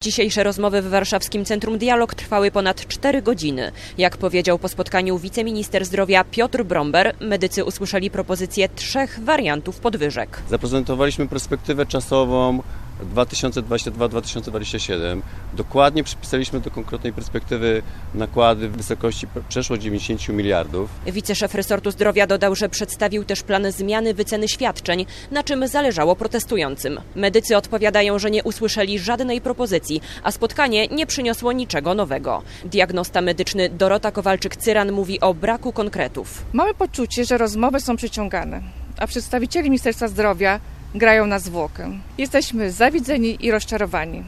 Dzisiejsze rozmowy w warszawskim Centrum Dialog trwały ponad 4 godziny. Jak powiedział po spotkaniu wiceminister zdrowia Piotr Bromber, medycy usłyszeli propozycję 3 wariantów podwyżek. Zaprezentowaliśmy perspektywę czasową 2022-2027. Dokładnie przypisaliśmy do konkretnej perspektywy nakłady w wysokości przeszło 90 miliardów. Wiceszef resortu zdrowia dodał, że przedstawił też plan zmiany wyceny świadczeń, na czym zależało protestującym. Medycy odpowiadają, że nie usłyszeli żadnej propozycji, a spotkanie nie przyniosło niczego nowego. Diagnosta medyczny Dorota Kowalczyk-Cyran mówi o braku konkretów. Mamy poczucie, że rozmowy są przeciągane, a przedstawiciele Ministerstwa Zdrowia grają na zwłokę. Jesteśmy zawiedzeni i rozczarowani.